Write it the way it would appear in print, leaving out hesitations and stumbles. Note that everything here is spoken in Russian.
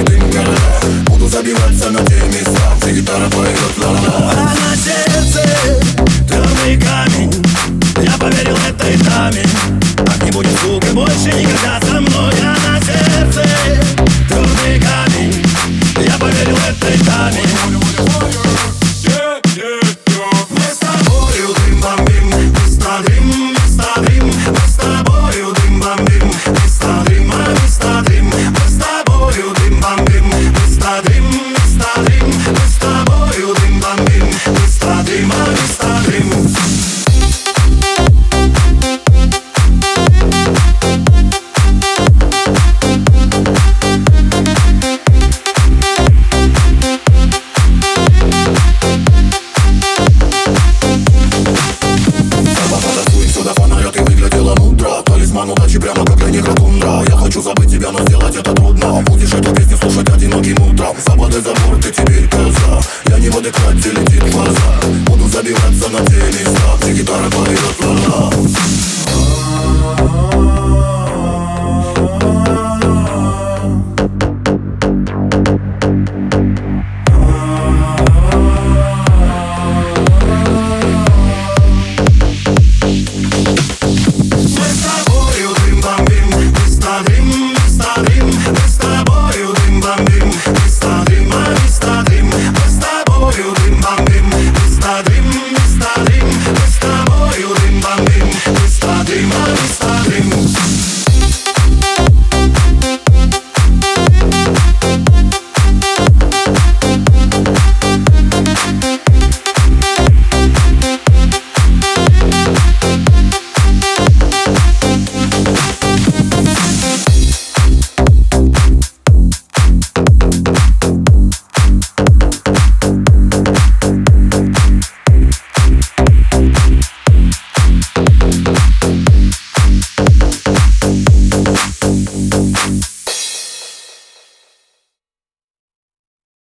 дым города. Буду забиваться на те места, где гитара поет ла-ла-ла. А на сердце твердый камень, я поверил этой даме. Так не будет звука больше никогда со мной. А на сердце твердый камень, я поверил этой даме. Мы с тобою дым бомбим, мистер Дрим, мистер Дрим. Мы с тобою дым бомбим, мистер Дрим, мистер Дрим. Мы с тобою дым бомбим, мистер Дрим, мистер Дрим. Мы с тобою дым бомбим, мистер Дрим, мистер Дрим. Талисман удачи прямо как для негротундра. Я хочу забыть тебя, но сделать это трудно. Будешь эту песню слушать одиноким утром. Забодай забор, ты теперь пёса. Я не в адеквате, летит глаза. Буду забиваться на те места, где гитара поет ла-ла.